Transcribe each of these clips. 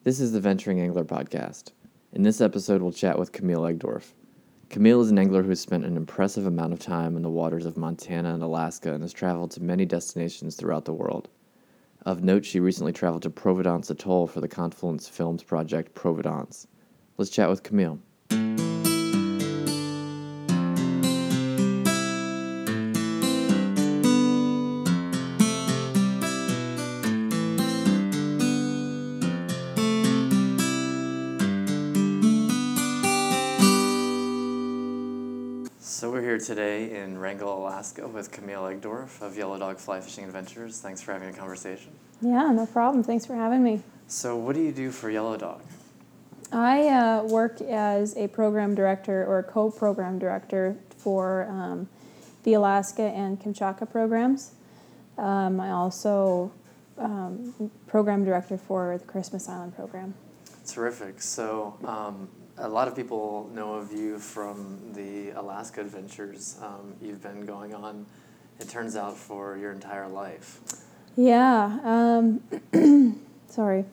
This is the Venturing Angler Podcast. In this episode, we'll chat with Camille Egdorf. Camille is an angler who has spent an impressive amount of time in the waters of Montana and Alaska and has traveled to many destinations throughout the world. Of note, she recently traveled to Providence Atoll for the Confluence Films project Providence. Let's chat with Camille. So we're here today in Wrangell, Alaska with Camille Egdorf of Yellow Dog Fly Fishing Adventures. Thanks for having a conversation. Yeah, no problem. Thanks for having me. So what do you do for Yellow Dog? I work as a program director or co-program director for the Alaska and Kamchatka programs. I also program director for the Christmas Island program. Terrific. So a lot of people know of you from the Alaska adventures you've been going on, it turns out, for your entire life. Yeah. Sorry.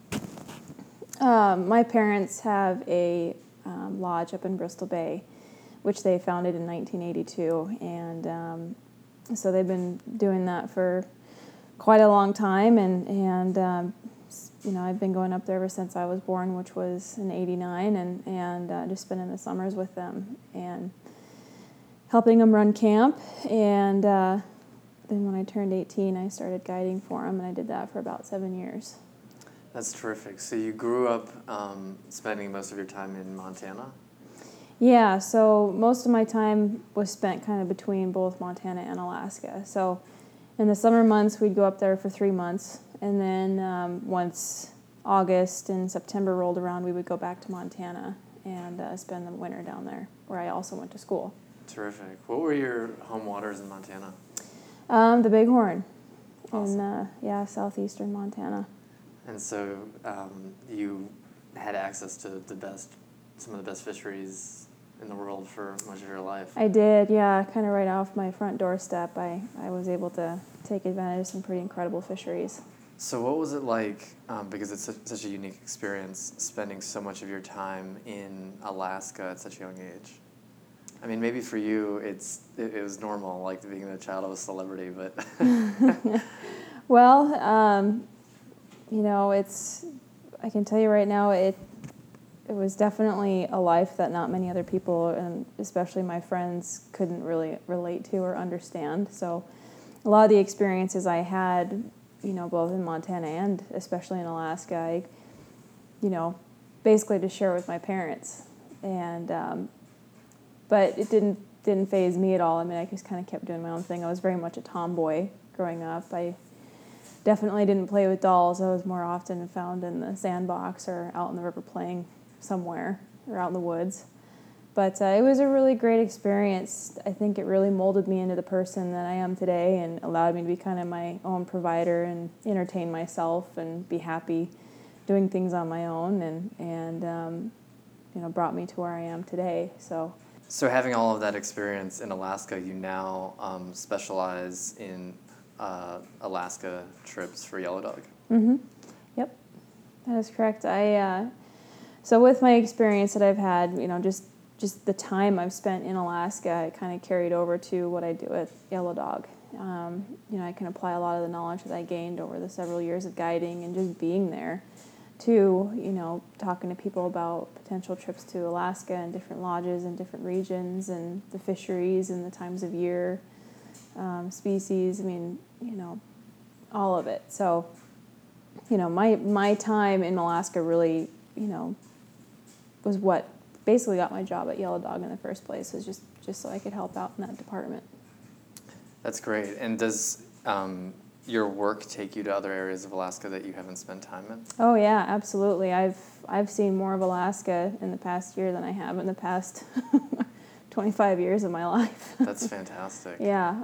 My parents have a lodge up in Bristol Bay, which they founded in 1982, and so they've been doing that for quite a long time, and I've been going up there ever since I was born, which was in '89, and just spending the summers with them and helping them run camp, and then when I turned 18, I started guiding for them, and I did that for about 7 years. That's terrific. So you grew up spending most of your time in Montana? Yeah, so most of my time was spent kind of between both Montana and Alaska. So in the summer months, we'd go up there for 3 months, and then once August and September rolled around, we would go back to Montana and spend the winter down there, where I also went to school. Terrific. What were your home waters in Montana? The Bighorn. Awesome. In southeastern Montana. And so you had access to some of the best fisheries in the world for much of your life. I did, yeah. Kind of right off my front doorstep, I was able to take advantage of some pretty incredible fisheries. So what was it like, because it's such a unique experience, spending so much of your time in Alaska at such a young age? I mean, maybe for you it was normal, like being the child of a celebrity, but... Well, I can tell you right now, it was definitely a life that not many other people, and especially my friends, couldn't really relate to or understand. So a lot of the experiences I had, both in Montana and especially in Alaska, I basically to share with my parents. And but it didn't faze me at all. I mean, I just kind of kept doing my own thing. I was very much a tomboy growing up. I definitely didn't play with dolls. I was more often found in the sandbox or out in the river playing somewhere or out in the woods. But it was a really great experience. I think it really molded me into the person that I am today and allowed me to be kind of my own provider and entertain myself and be happy doing things on my own, and brought me to where I am today. So having all of that experience in Alaska, you now specialize in Alaska trips for Yellow Dog. Mm-hmm. Yep, that is correct. So with my experience that I've had, just the time I've spent in Alaska, it kind of carried over to what I do with Yellow Dog. I can apply a lot of the knowledge that I gained over the several years of guiding and just being there to, talking to people about potential trips to Alaska and different lodges and different regions and the fisheries and the times of year, species, all of it. So, my time in Alaska really, was what basically got my job at Yellow Dog in the first place, was just so I could help out in that department. That's great. And does your work take you to other areas of Alaska that you haven't spent time in? Oh yeah, absolutely. I've seen more of Alaska in the past year than I have in the past 25 years of my life. That's fantastic. Yeah.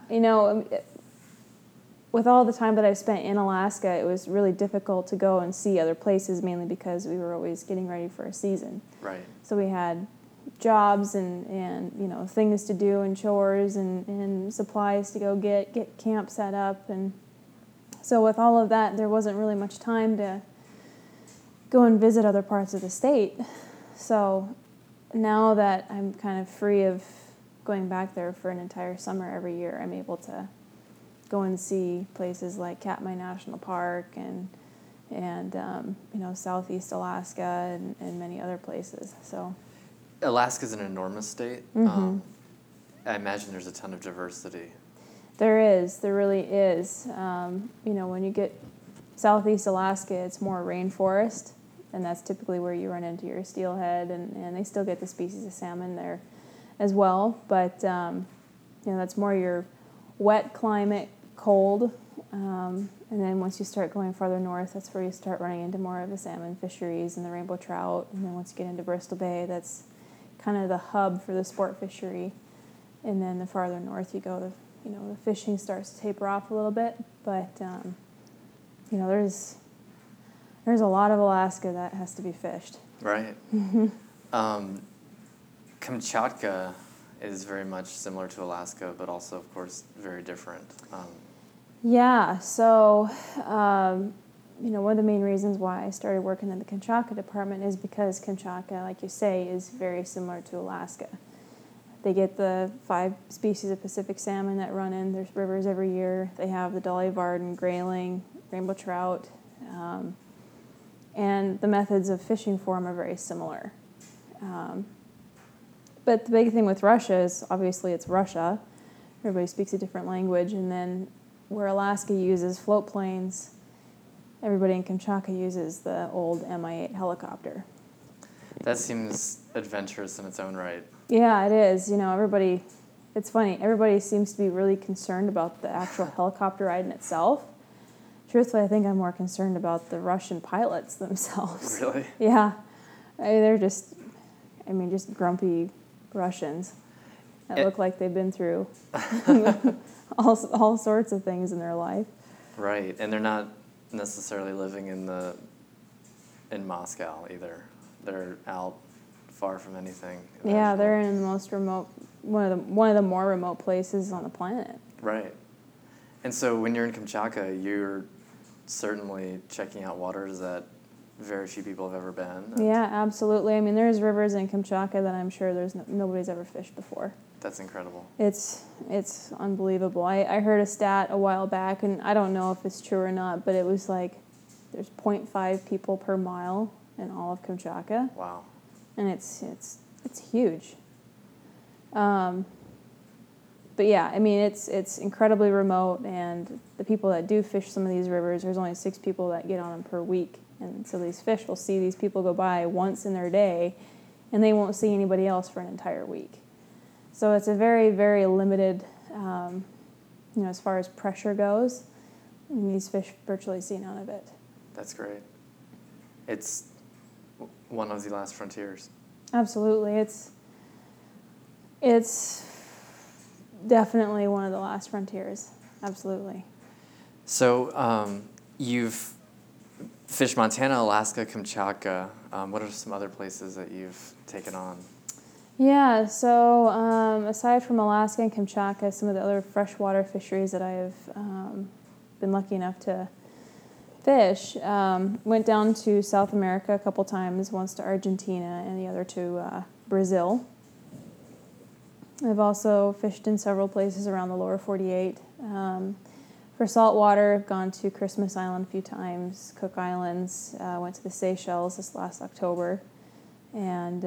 With all the time that I've spent in Alaska, it was really difficult to go and see other places, mainly because we were always getting ready for a season. Right. So we had jobs and things to do and chores and supplies to go get camp set up, and so with all of that, there wasn't really much time to go and visit other parts of the state. So now that I'm kind of free of going back there for an entire summer every year, I'm able to go and see places like Katmai National Park and Southeast Alaska and many other places. So Alaska's an enormous state. Mm-hmm. I imagine there's a ton of diversity. There really is. When you get Southeast Alaska, it's more rainforest, and that's typically where you run into your steelhead, and they still get the species of salmon there as well. But, that's more your wet climate, cold. And then once you start going farther north, that's where you start running into more of the salmon fisheries and the rainbow trout. And then once you get into Bristol Bay, that's kind of the hub for the sport fishery. And then the farther north you go, the fishing starts to taper off a little bit. But, there's a lot of Alaska that has to be fished. Right. Kamchatka is very much similar to Alaska, but also, of course, very different. Yeah, so, one of the main reasons why I started working in the Kamchatka department is because Kamchatka, like you say, is very similar to Alaska. They get the 5 species of Pacific salmon that run in their rivers every year. They have the Dolly Varden, grayling, rainbow trout, and the methods of fishing for them are very similar. But the big thing with Russia is, obviously, it's Russia. Everybody speaks a different language, and then where Alaska uses float planes, everybody in Kamchatka uses the old Mi-8 helicopter. That seems adventurous in its own right. Yeah, it is. It's funny. Everybody seems to be really concerned about the actual helicopter ride in itself. Truthfully, I think I'm more concerned about the Russian pilots themselves. Really? Yeah. They're just grumpy Russians that look like they've been through all sorts of things in their life. Right, and they're not necessarily living in Moscow either. They're out far from anything. Yeah, they're in the most remote, one of the more remote places on the planet. Right. And so when you're in Kamchatka, you're certainly checking out waters that very few people have ever been. Yeah, absolutely. I mean, there's rivers in Kamchatka that I'm sure nobody's ever fished before. That's incredible. It's unbelievable. I heard a stat a while back, and I don't know if it's true or not, but it was like there's 0.5 people per mile in all of Kamchatka. Wow. And it's huge. But yeah, I mean, it's incredibly remote, and the people that do fish some of these rivers, there's only 6 people that get on them per week. And so these fish will see these people go by once in their day, and they won't see anybody else for an entire week. So it's a very, very limited, as far as pressure goes. And these fish virtually see none of it. That's great. It's one of the last frontiers. Absolutely. It's definitely one of the last frontiers. Absolutely. So you've fished Montana, Alaska, Kamchatka. What are some other places that you've taken on? Yeah, so aside from Alaska and Kamchatka, some of the other freshwater fisheries that I have been lucky enough to fish, went down to South America a couple times, once to Argentina and the other to Brazil. I've also fished in several places around the lower 48. For saltwater, I've gone to Christmas Island a few times, Cook Islands, went to the Seychelles this last October, and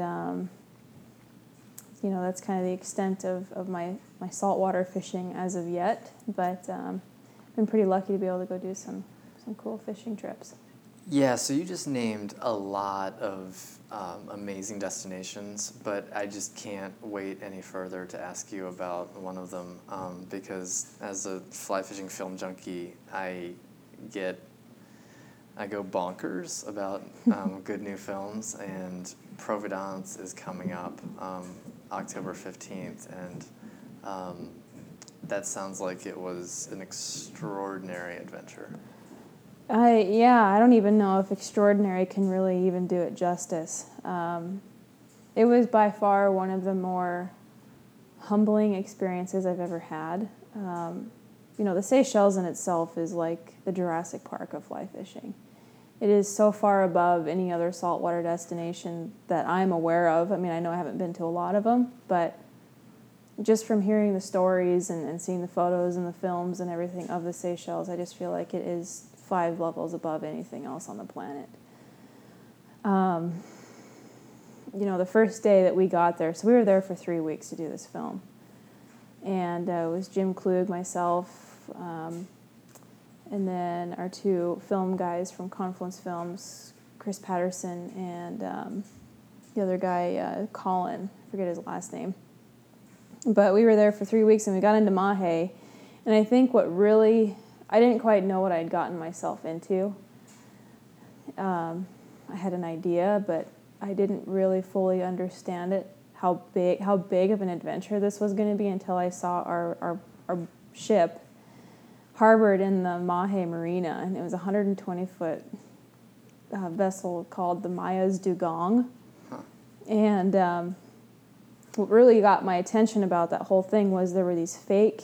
that's kind of the extent of my saltwater fishing as of yet, but been pretty lucky to be able to go do some cool fishing trips. Yeah, so you just named a lot of amazing destinations, but I just can't wait any further to ask you about one of them, because as a fly fishing film junkie, I go bonkers about good new films, and Providence is coming up October 15th, and that sounds like it was an extraordinary adventure. I don't even know if extraordinary can really even do it justice. It was by far one of the more humbling experiences I've ever had. The Seychelles in itself is like the Jurassic Park of fly fishing. It is so far above any other saltwater destination that I'm aware of. I mean, I know I haven't been to a lot of them, but just from hearing the stories and seeing the photos and the films and everything of the Seychelles, I just feel like it is 5 levels above anything else on the planet. The first day that we got there, so we were there for 3 weeks to do this film. And it was Jim Klug, myself, and then our 2 film guys from Confluence Films, Chris Patterson and the other guy, Colin, I forget his last name. But we were there for 3 weeks, and we got into Mahe. And I think I didn't quite know what I'd gotten myself into. I had an idea, but I didn't really fully understand it, how big of an adventure this was going to be, until I saw our ship harbored in the Mahe Marina, and it was a 120-foot vessel called the Mayas Dugong. Huh. And what really got my attention about that whole thing was there were these fake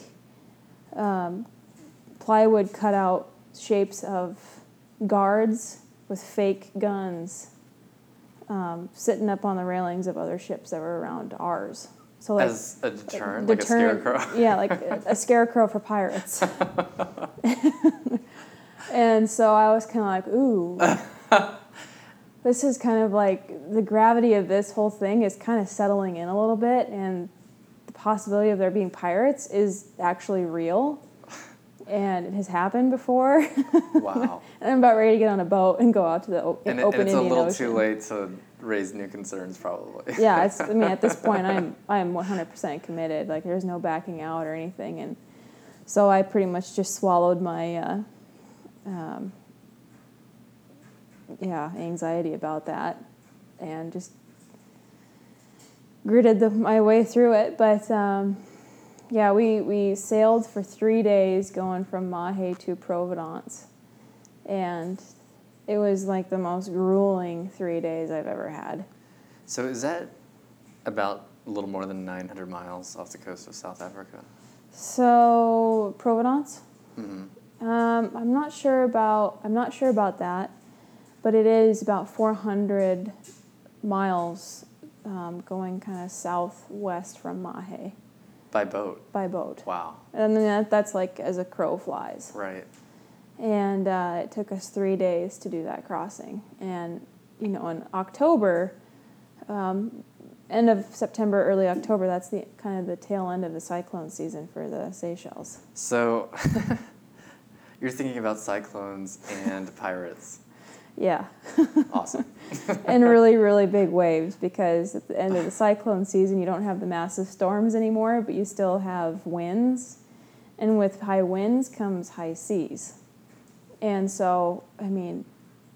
plywood cutout shapes of guards with fake guns sitting up on the railings of other ships that were around ours. So like, as a deterrent, like a scarecrow? Yeah, like a scarecrow for pirates. And so I was kind of like, ooh. This is kind of like, the gravity of this whole thing is kind of settling in a little bit, and the possibility of there being pirates is actually real. And it has happened before. Wow. And I'm about ready to get on a boat and go out to the open Indian Ocean. And it's a little too late to raise new concerns, probably. Yeah, at this point, I'm 100% committed. Like, there's no backing out or anything. And so I pretty much just swallowed my, anxiety about that, and just gritted my way through it. But we sailed for 3 days going from Mahe to Providence, and it was like the most grueling 3 days I've ever had. So is that about a little more than 900 miles off the coast of South Africa? So Providence? Mm-hmm. I'm not sure about that, but it is about 400 miles going kind of southwest from Mahe. By boat? By boat. Wow. And then that's like as a crow flies. Right. And it took us 3 days to do that crossing. And, in October, end of September, early October, that's the kind of the tail end of the cyclone season for the Seychelles. So you're thinking about cyclones and pirates. Yeah. Awesome. And really, really big waves, because at the end of the cyclone season, you don't have the massive storms anymore, but you still have winds. And with high winds comes high seas. And so, I mean,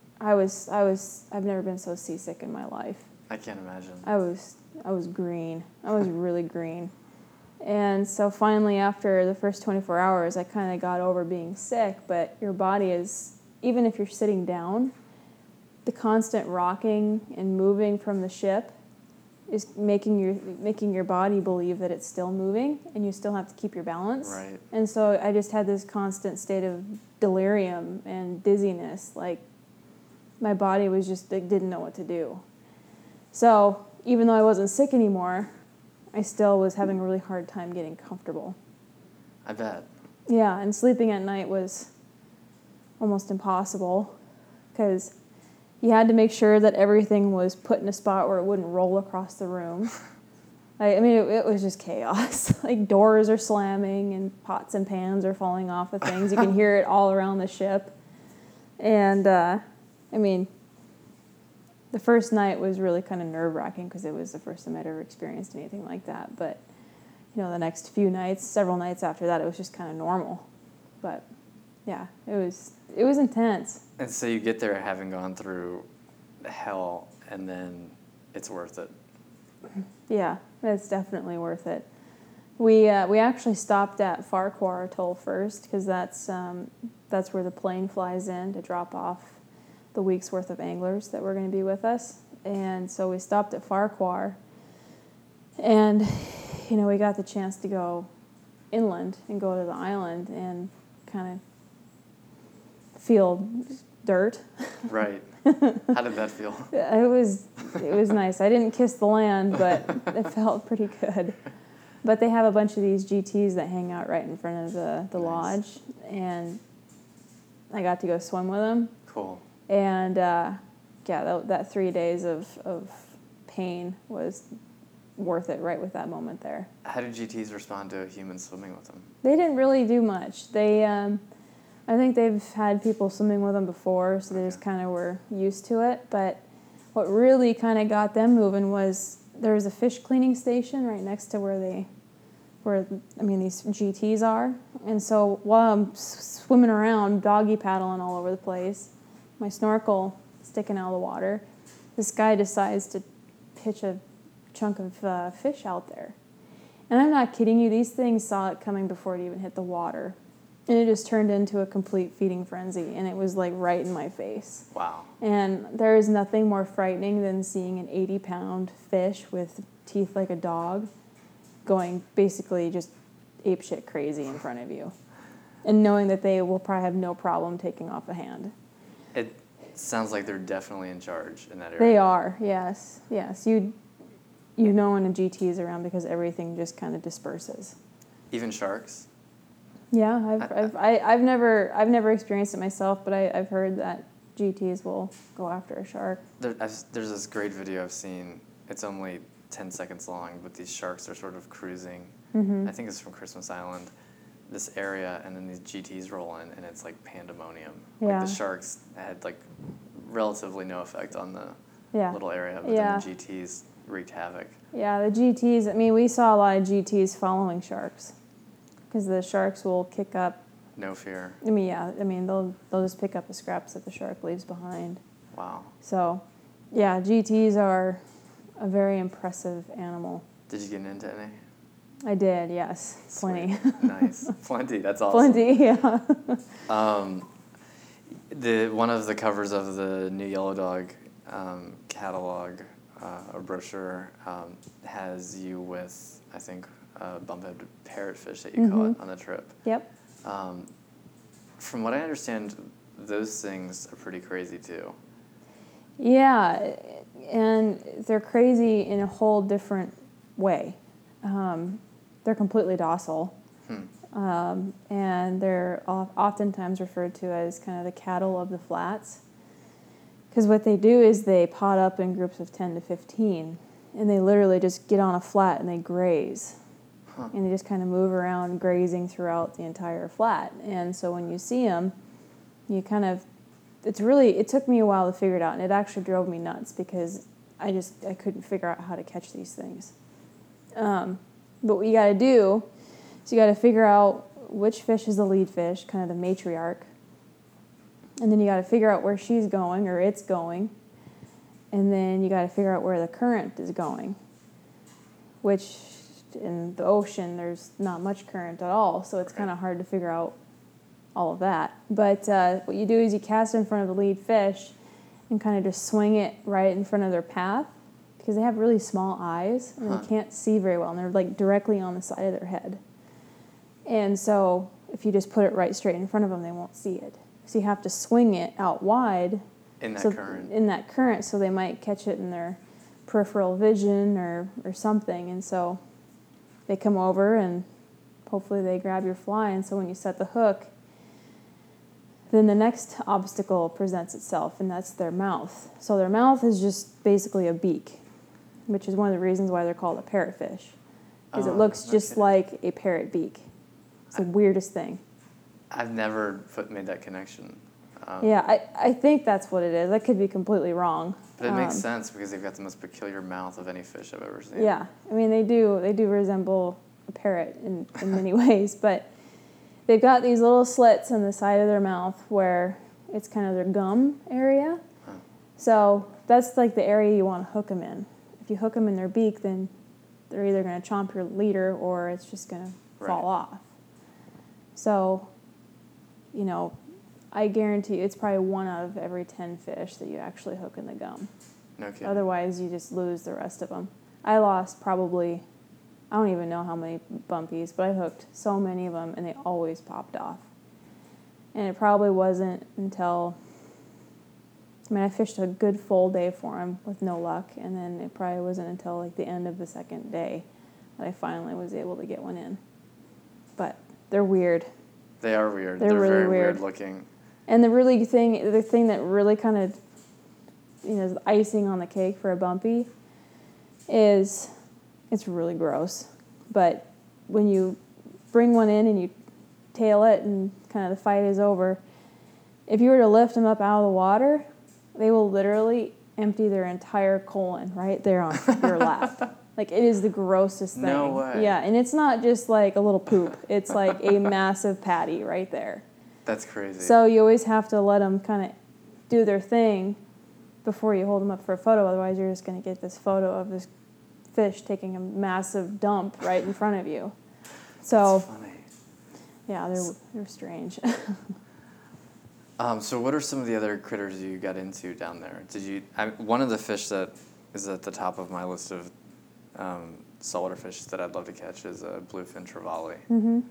I've never been so seasick in my life. I can't imagine. I was green. I was really green. And so finally, after the first 24 hours, I kind of got over being sick, but your body is, even if you're sitting down, the constant rocking and moving from the ship is making your body believe that it's still moving, and you still have to keep your balance. Right. And so I just had this constant state of delirium and dizziness. Like, my body was just, like, didn't know what to do. So even though I wasn't sick anymore, I still was having a really hard time getting comfortable. I bet. Yeah, and sleeping at night was almost impossible, because you had to make sure that everything was put in a spot where it wouldn't roll across the room. It was just chaos. Like, doors are slamming and pots and pans are falling off of things. You can hear it all around the ship. And, the first night was really kind of nerve-wracking, because it was the first time I'd ever experienced anything like that. But, the next few nights, several nights after that, it was just kind of normal. But, yeah, it was intense. And so you get there having gone through hell, and then it's worth it. Yeah, it's definitely worth it. We actually stopped at Farquhar Atoll first, because that's where the plane flies in to drop off the week's worth of anglers that were going to be with us. And so we stopped at Farquhar, and we got the chance to go inland and go to the island and kind of feel dirt. Right. How did that feel? It was nice. I didn't kiss the land, but it felt pretty good. But they have a bunch of these GTs that hang out right in front of the Nice. lodge, and I got to go swim with them. Cool. And that 3 days of pain was worth it right with that moment there. How did GTs respond to a human swimming with them? They didn't really do much. I think they've had people swimming with them before, so they just kind of were used to it. But what really kind of got them moving was there was a fish cleaning station right next to where these GTs are. And so while I'm swimming around, doggy paddling all over the place, my snorkel sticking out of the water, this guy decides to pitch a chunk of fish out there. And I'm not kidding you, these things saw it coming before it even hit the water. And it just turned into a complete feeding frenzy, and it was like right in my face. Wow. And there is nothing more frightening than seeing an 80-pound fish with teeth like a dog going basically just apeshit crazy in front of you. And knowing that they will probably have no problem taking off a hand. It sounds like they're definitely in charge in that area. They are, yes. Yes. You know when a GT is around because everything just kind of disperses. Even sharks? Yeah, I've never experienced it myself, but I've heard that GTs will go after a shark. There's this great video I've seen. It's only 10 seconds long, but these sharks are sort of cruising. Mm-hmm. I think it's from Christmas Island, this area, and then these GTs roll in, and it's like pandemonium. Yeah. Like the sharks had like relatively no effect on the Yeah. little area, but Yeah. then the GTs wreaked havoc. Yeah, the GTs, I mean, we saw a lot of GTs following sharks because the sharks will kick up. No fear. They'll just pick up the scraps that the shark leaves behind. Wow. So, yeah, GTs are a very impressive animal. Did you get into any? I did, yes. Plenty. Sweet. Nice. Plenty. That's awesome. Plenty, yeah. One of the covers of the new Yellow Dog catalog or brochure has you with, I think, a bumphead parrotfish that you caught on the trip. Yep. From what I understand, those things are pretty crazy too. Yeah, and they're crazy in a whole different way. They're completely docile. And they're oftentimes referred to as kind of the cattle of the flats. Because what they do is they pot up in groups of 10 to 15, and they literally just get on a flat and they graze. And they just kind of move around grazing throughout the entire flat. And so when you see them, you kind of, it took me a while to figure it out, and it actually drove me nuts because I couldn't figure out how to catch these things. But what you got to do is you got to figure out which fish is the lead fish, kind of the matriarch. And then you got to figure out where she's going or it's going. And then you got to figure out where the current is going, which in the ocean there's not much current at all, so it's kind of hard to figure out all of that. But what you do is you cast in front of the lead fish and kind of just swing it right in front of their path because they have really small eyes and they can't see very well, and they're like directly on the side of their head. And so if you just put it right straight in front of them, they won't see it. So you have to swing it out wide In that current. In that current, so they might catch it in their peripheral vision or something. And so they come over and hopefully they grab your fly. And so when you set the hook, then the next obstacle presents itself, and that's their mouth. So their mouth is just basically a beak, which is one of the reasons why they're called a parrotfish, because it looks just like a parrot beak. It's the weirdest thing. I've never made that connection. I think that's what it is. I could be completely wrong. But it makes sense because they've got the most peculiar mouth of any fish I've ever seen. Yeah, I mean they do resemble a parrot in many ways, but they've got these little slits on the side of their mouth where it's kind of their gum area. So that's like the area you want to hook them in. If you hook them in their beak, then they're either going to chomp your leader or it's just going to fall off. So, I guarantee you it's probably 1 out of every 10 fish that you actually hook in the gum. No kidding. Otherwise, you just lose the rest of them. I lost probably, I don't even know how many bumpies, but I hooked so many of them, and they always popped off. And it probably wasn't until I mean, I fished a good full day for them with no luck, and then it probably wasn't until like the end of the second day that I finally was able to get one in. But they're weird. They are weird. They're really very weird looking. And the thing that really kind of, is icing on the cake for a bumpy is it's really gross. But when you bring one in and you tail it and kind of the fight is over, if you were to lift them up out of the water, they will literally empty their entire colon right there on your lap. Like, it is the grossest thing. No way. Yeah, and it's not just like a little poop. It's like a massive patty right there. That's crazy. So you always have to let them kind of do their thing before you hold them up for a photo. Otherwise, you're just going to get this photo of this fish taking a massive dump right in front of you. So, that's funny. Yeah, they're strange. So what are some of the other critters you got into down there? One of the fish that is at the top of my list of saltwater fish that I'd love to catch is a bluefin trevally. Mm-hmm.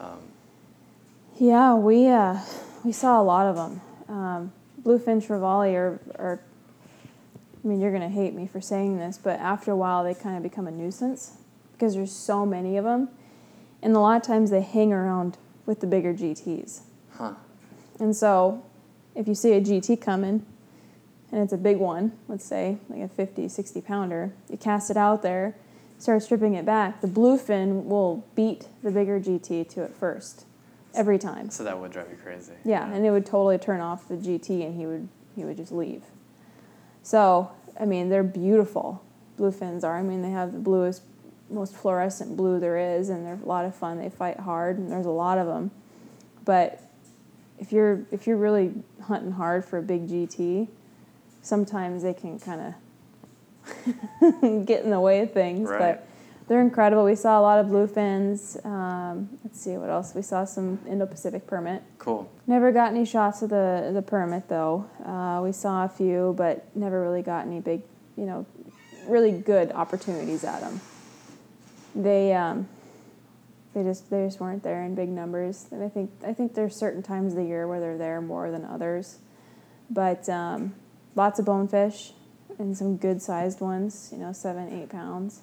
Yeah, we saw a lot of them. Bluefin trevally are, I mean, you're going to hate me for saying this, but after a while they kind of become a nuisance because there's so many of them. And a lot of times they hang around with the bigger GTs. Huh. And so if you see a GT coming and it's a big one, let's say like a 50, 60 pounder, you cast it out there, start stripping it back, the bluefin will beat the bigger GT to it first. Every time. So that would drive you crazy. Yeah, and it would totally turn off the GT and he would just leave. So, I mean, they're beautiful. Bluefins are. I mean, they have the bluest, most fluorescent blue there is, and they're a lot of fun. They fight hard, and there's a lot of them. But if you're really hunting hard for a big GT, sometimes they can kind of get in the way of things. Right. But they're incredible. We saw a lot of bluefins. Let's see what else. We saw some Indo-Pacific permit. Cool. Never got any shots of the permit though. We saw a few, but never really got any big, really good opportunities at them. They just weren't there in big numbers. And I think there's certain times of the year where they're there more than others. But lots of bonefish and some good sized ones, 7, 8 pounds.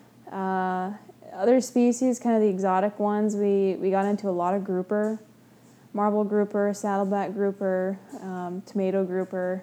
Other species, kind of the exotic ones, we got into a lot of grouper, marble grouper, saddleback grouper, tomato grouper.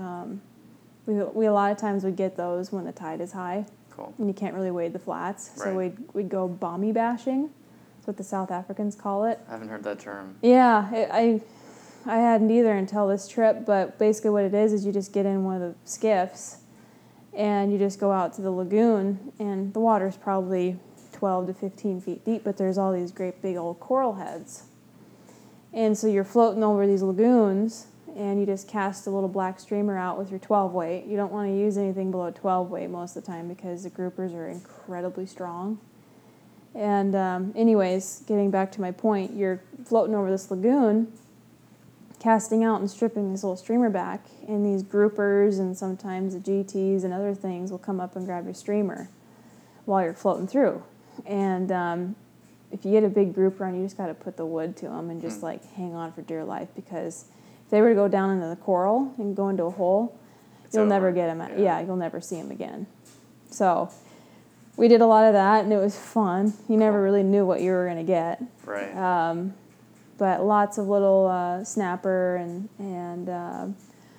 We a lot of times would get those when the tide is high. Cool. And you can't really wade the flats. Right. So we'd go bommy bashing. That's what the South Africans call it. I haven't heard that term. Yeah, I hadn't either until this trip, but basically what it is you just get in one of the skiffs and you just go out to the lagoon, and the water's probably 12 to 15 feet deep, but there's all these great big old coral heads. And so you're floating over these lagoons, and you just cast a little black streamer out with your 12 weight. You don't want to use anything below 12 weight most of the time because the groupers are incredibly strong. And anyways, getting back to my point, you're floating over this lagoon, casting out and stripping this little streamer back, and these groupers and sometimes the GTs and other things will come up and grab your streamer while you're floating through. And if you get a big grouper on, you just got to put the wood to them and just like hang on for dear life, because if they were to go down into the coral and go into a hole, you'll never get them. Yeah, you'll never see them again. So we did a lot of that, and it was fun. You never really knew what you were going to get. Right. But lots of little snapper and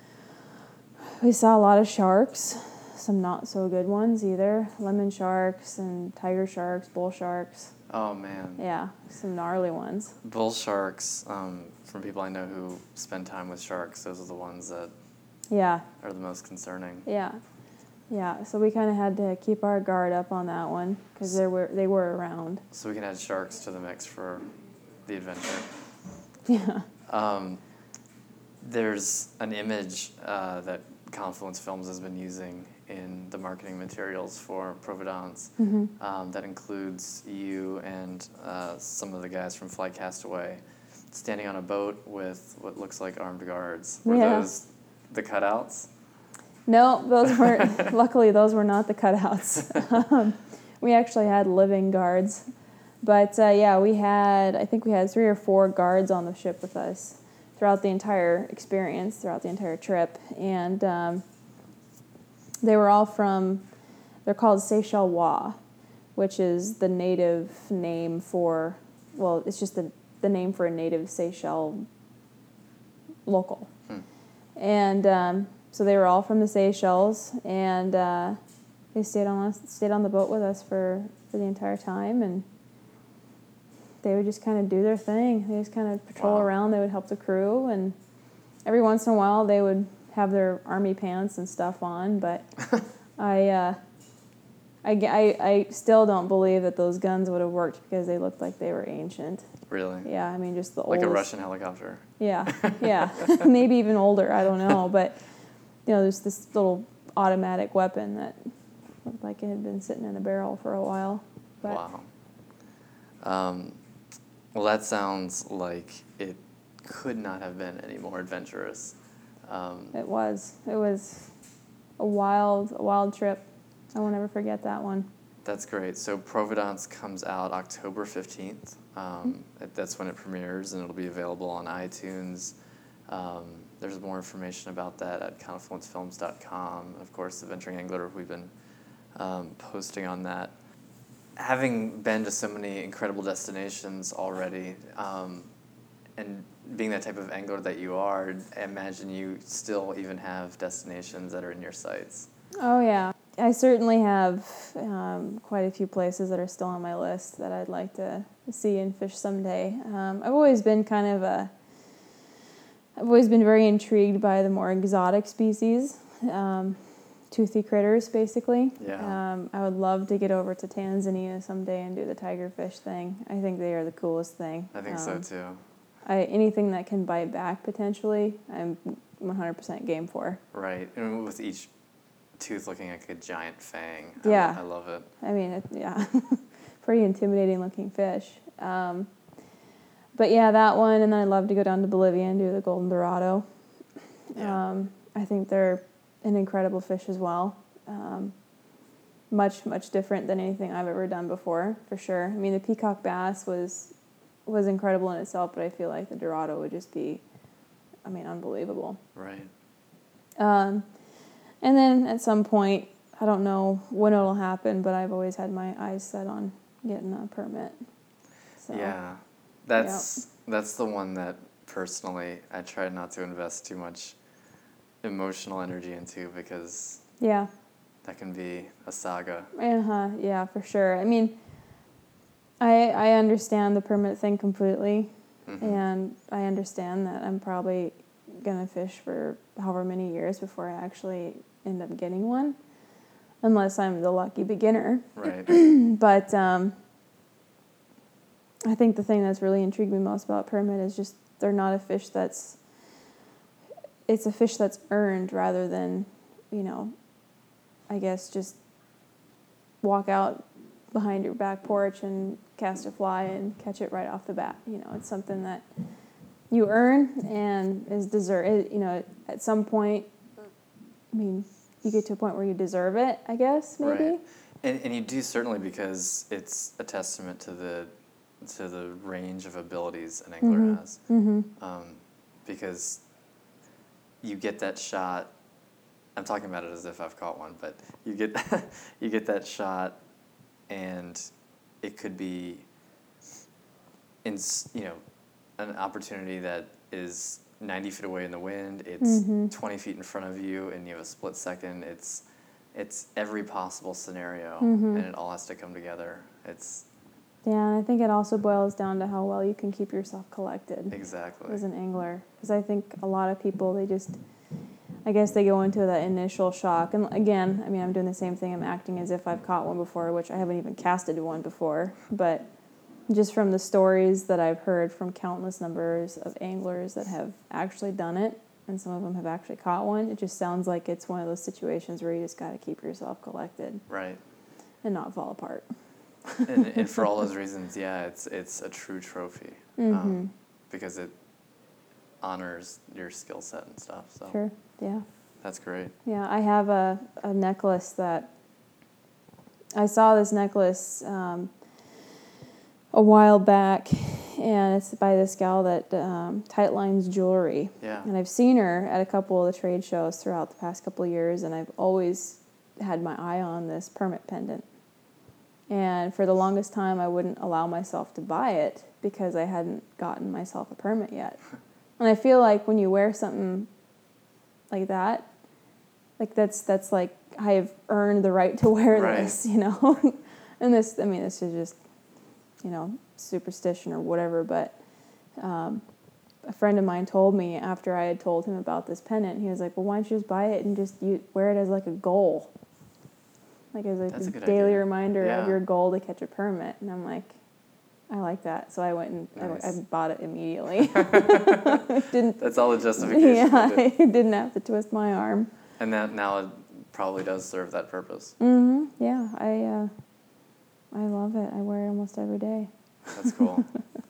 we saw a lot of sharks, some not so good ones either. Lemon sharks and tiger sharks, bull sharks. Oh, man. Yeah, some gnarly ones. Bull sharks, from people I know who spend time with sharks, those are the ones that are the most concerning. Yeah. Yeah, so we kind of had to keep our guard up on that one because they were around. So we can add sharks to the mix for the adventure. Yeah. There's an image that Confluence Films has been using in the marketing materials for Providence that includes you and some of the guys from Fly Castaway standing on a boat with what looks like armed guards. Were those the cutouts? No, those weren't. Luckily, those were not the cutouts. We actually had living guards. But, I think we had 3 or 4 guards on the ship with us throughout the entire experience, throughout the entire trip. And they were all they're called Seychelles Wa, which is the native name for, well, it's just the name for a native Seychelles local. And so they were all from the Seychelles, and they stayed on the boat with us for the entire time, and they would just kind of do their thing. They just kind of patrol around. They would help the crew, and every once in a while they would have their army pants and stuff on. But I still don't believe that those guns would have worked because they looked like they were ancient. Really? Yeah, I mean, just the like oldest. a Russian helicopter. Yeah, maybe even older. I don't know, but there's this little automatic weapon that looked like it had been sitting in a barrel for a while. But wow. Well, that sounds like it could not have been any more adventurous. It was a wild trip. I won't ever forget that one. That's great. So Providence comes out October 15th. That's when it premieres, and it'll be available on iTunes. There's more information about that at confluencefilms.com. And of course, the Venturing Angler, we've been posting on that. Having been to so many incredible destinations already, and being that type of angler that you are, I imagine you still even have destinations that are in your sights. Oh, yeah. I certainly have quite a few places that are still on my list that I'd like to see and fish someday. I've always been very intrigued by the more exotic species, toothy critters, basically. Yeah. I would love to get over to Tanzania someday and do the tigerfish thing. I think they are the coolest thing. I think so too. Anything that can bite back potentially, I'm 100% game for. Right, and with each tooth looking like a giant fang. Yeah. I love it. I mean, pretty intimidating looking fish. But yeah, that one, and then I'd love to go down to Bolivia and do the Golden Dorado. Yeah. I think they're an incredible fish as well. Much, much different than anything I've ever done before, for sure. I mean, the peacock bass was incredible in itself, but I feel like the Dorado would just be, unbelievable. Right. And then at some point, I don't know when it'll happen, but I've always had my eyes set on getting a permit. So, yeah, that's the one that personally I try not to invest too much emotional energy into, because that can be a saga. Yeah, for sure. I mean, I understand the permit thing completely, and I understand that I'm probably gonna fish for however many years before I actually end up getting one, unless I'm the lucky beginner. Right. But I think the thing that's really intrigued me most about permit is just they're not a fish it's a fish that's earned rather than, I guess just walk out behind your back porch and cast a fly and catch it right off the bat. It's something that you earn and is deserved. At some point, you get to a point where you deserve it, I guess, maybe. Right. And you do, certainly, because it's a testament to the range of abilities an angler has. Because you get that shot. I'm talking about it as if I've caught one, but you get that shot, and it could be an opportunity that is 90 feet away in the wind. It's 20 feet in front of you, and you have a split second. It's every possible scenario, and it all has to come together. Yeah, and I think it also boils down to how well you can keep yourself collected. Exactly. As an angler. Because I think a lot of people, I guess they go into that initial shock. And again, I'm doing the same thing. I'm acting as if I've caught one before, which I haven't even casted one before. But just from the stories that I've heard from countless numbers of anglers that have actually done it, and some of them have actually caught one, it just sounds like it's one of those situations where you just got to keep yourself collected. Right. And not fall apart. and for all those reasons, it's a true trophy, because it honors your skill set and stuff. So Sure, yeah. That's great. Yeah, I have a necklace that I saw this necklace a while back, and it's by this gal that Tight Lines Jewelry. Yeah. And I've seen her at a couple of the trade shows throughout the past couple of years, and I've always had my eye on this permit pendant. And for the longest time, I wouldn't allow myself to buy it because I hadn't gotten myself a permit yet. And I feel like when you wear something like that, like that's like I have earned the right to wear this, you know. And this is just, you know, superstition or whatever. But a friend of mine told me after I had told him about this pendant, he was like, "Well, why don't you just buy it and just wear it as like a goal, like as a daily reminder of your goal to catch a permit?" And I'm like, I like that. So I went and I bought it immediately. That's all the justification. Yeah, I didn't have to twist my arm. And that now it probably does serve that purpose. Mm-hmm. Yeah, I love it. I wear it almost every day. That's cool.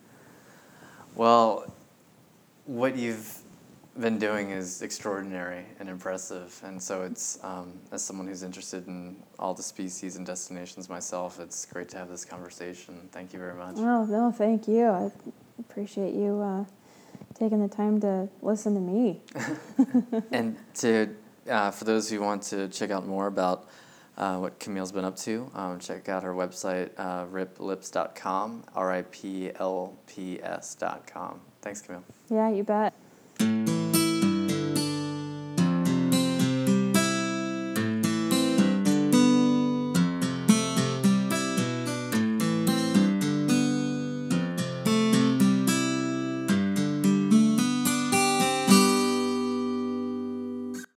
Well, what you've been doing is extraordinary and impressive, and so it's as someone who's interested in all the species and destinations myself, it's great to have this conversation. Thank you very much. Oh, no, thank you. I appreciate you taking the time to listen to me. And for those who want to check out more about what Camille's been up to, check out her website, riplips.com, riplps.com. Thanks, Camille. Yeah, you bet.